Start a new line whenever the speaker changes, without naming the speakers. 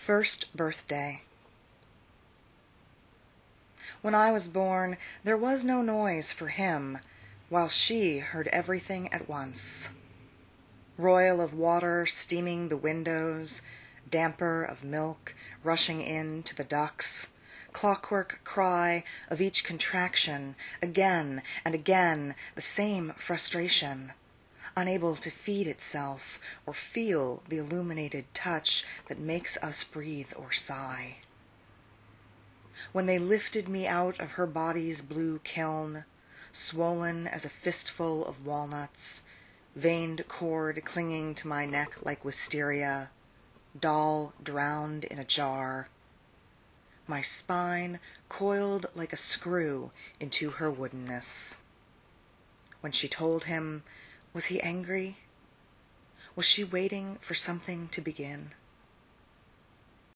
First Birthday. When I was born, there was no noise for him, while she heard everything at once. Roil of water steaming the windows, damper of milk rushing in to the ducts, clockwork cry of each contraction, again and again the same frustration, unable to feed itself or feel the illuminated touch that makes us breathe or sigh. When they lifted me out of her body's blue kiln, swollen as a fistful of walnuts, veined cord clinging to my neck like wisteria, doll drowned in a jar, my spine coiled like a screw into her woodenness. When she told him, was he angry? Was she waiting for something to begin?